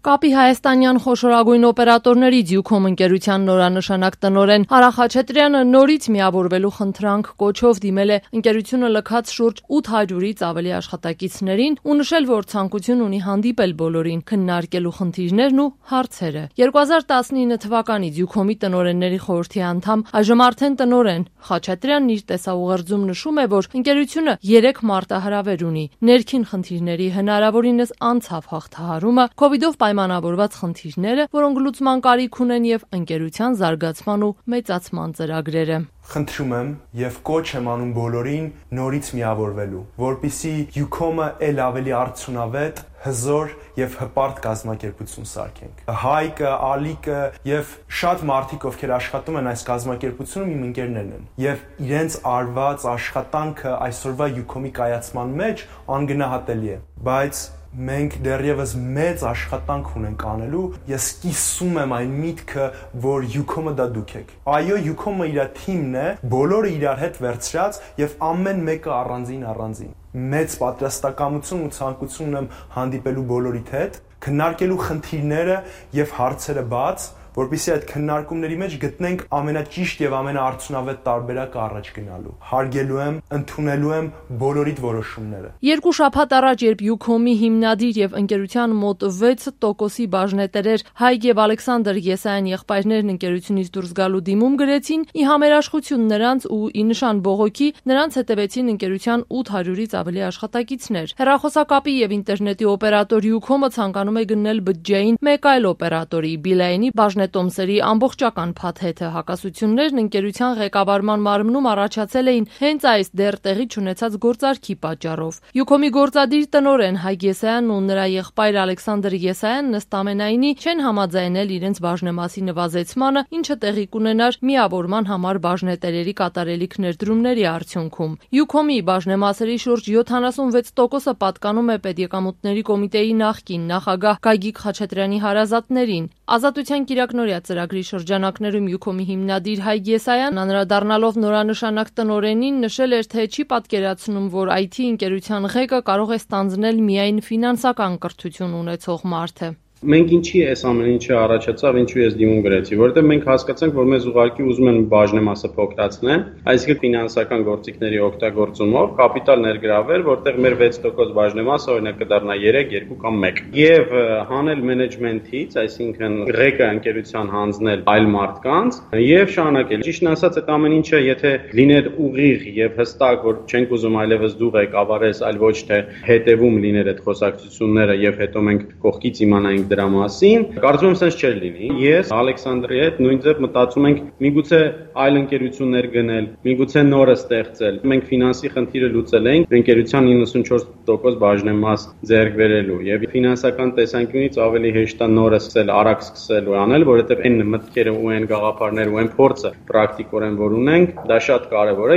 Կապի հայաստանյան խոշորագույն օպերատորներից Յուքոմ ընկերության նորանշանակ տնօրեն Արա Խաչատրյանը նորից միավորվելու խնդրանք կոչով դիմել է ընկերությունը լքած շուրջ 800-ից ավելի աշխատակիցներին ու նշել, որ ցանկություն ունի հանդիպել բոլորին, քննարկելու խնդիրներն ու հարցերը։ 2019 թվականից Յուքոմի տնօրենների խորհրդի անդամ, այժմ արդեն տնօրեն Խաչատրյանն իր տեսաուղերձում նշում է, որ ընկերությունը 3 մարտահրավեր ունի՝ ներքին խնդիրների հնարավորինս անցավ հաղթահարումը, COVID-ով պայմանավորված խնդիրները, որոնք լուծման կարիք ունեն, եւ ընկերության զարգացման ու մեծացման ծրագրերը։ Խնդրում եմ եւ կոչ եմ անում բոլորին նորից միավորվելու, որպեսզի Յուքոմը ել ավելի արդյունավետ, հզոր եւ հպարտ կազմակերպություն սարքենք։ Հայկը, Ալիկը եւ շատ մարդիկ, ովքեր աշխատում են այս կազմակերպությունում, իմ ընկերներն են եւ իրենց արված աշխատանքը այսօրվա Յուքոմի կայացման մեջ անգնահատելի է, բայց մենք դեռևս մեծ աշխատանք ունենք անելու։ Ես կիսում եմ այն միտքը, որ Յուքոմը դա դուք եք։ Այո, Յուքոմը իր թիմն է, բոլորը իրար հետ վերցրած եւ ամեն մեկը առանձին։ Մեծ պատրաստակամություն ու ցանկություն ունեմ հանդիպելու բոլորիդ հետ, քննարկելու խնդիրները եւ հարցերը բաց, որպեսզի այդ քննարկումների մեջ գտնենք ամենաճիշտ եւ ամենաարդյունավետ տարբերակը առաջ գնալու։ Հարգելու եմ, ընդունելու եմ բոլորիդ որոշումները։ 2 շաբաթ առաջ, երբ Յուքոմի հիմնադիր եւ ընկերության մոտ 6%-ի բաժնետերեր Հայկ եւ Ալեքսանդր Եսայան եղբայրներն ընկերությունից դուրս գալու դիմում գրեցին, ի համերաշխություն նրանց ու ի նշան բողոքի նրանց հետևեցին ընկերության 800-ից ավելի աշխատակիցներ։ Հեռախոսակապի եւ ինտերնետի օպերատոր Յուքոմը ցանկանում է գնել բջջային մեկ այլ օպերատորի՝ Բիլայինի Տոմսերի ամբողջական փաթեթը։ Հակասություններն ընկերության ղեկավարման մարմնում առաջացել էին հենց այս դեռ տեղի չունեցած գործարքի պատճառով։ Յուքոմի գործադիր տնօրեն Հայկ Եսայանն ու նրա եղբայր Ալեքսանդր Եսայանն ըստ ամենայնի չեն համաձայնել իրենց բաժնեմասի նվազեցմանը, ինչը տեղի կունենար միավորման համար բաժնետերերի կատարելիք ներդրումների արդյունքում։ Յուքոմի բաժնեմասերի շուրջ 76%-ը պատկանում է Պետեկամուտների կոմիտեի նախկին նախագահ Գագիկ Խաչատրյանի հարազատներին։ Ազատության կիրակնօրյա ծրագրի շրջանակներում Յուքոմի հիմնադիր Հայկ Եսայանն անդրադառնալով նորանշանակ տնօրենին նշել էր, թե չի պատկերացնում, որ IT ընկերության ղեկը կարող է ստանձնել միայն ֆինանսական կրթություն ունեցող մարդը։ Մենք ինչի այս ամեն ինչը առաջացավ, ինչու ես դիմում գրեցի, որովհետև մենք հասկացանք, որ մեզ ուղղակի ուզում են բաժնեմասը փոքրացնեն, այսինքն ֆինանսական գործիքների օգտագործումով կապիտալ ներգրավել, որտեղ մեր 6% բաժնեմասը օրինակ կդառնա 3, 2 կամ 1։ Եվ հանել մենեջմենթից, այսինքն ղեկը ընկերության հանձնել այլ մարդկանց եւ շարունակել։ Ճիշտն ասած, այդ ամեն ինչը եթե լիներ ուղիղ եւ հստակ, որ չենք ուզում այլևս դու ղեկավարես, այլ ոչ թե հետեւում լիներ այդ խոսակցությունները եւ հետո մենք կողքից իմանայինք դրա մասին, կարծում եմ sense չէր լինի։ Ես Ալեքսանդրի հետ նույն ձև մտածում ենք միգուցե այլ ընկերություններ գնել, միգուցե նորը ստեղծել։ Մենք ֆինանսի խնդիրը լուծել ենք ընկերության 94% բաժնեմաս ձեռք բերելու եւ ֆինանսական տեսանկյունից ավելի հեշտ է նորը սկսել, արագ սկսել ու անել, որովհետեւ այն մտքերը ու այն գաղափարները ու այն փորձը պրակտիկորեն որ ունենք, դա շատ կարեւոր է։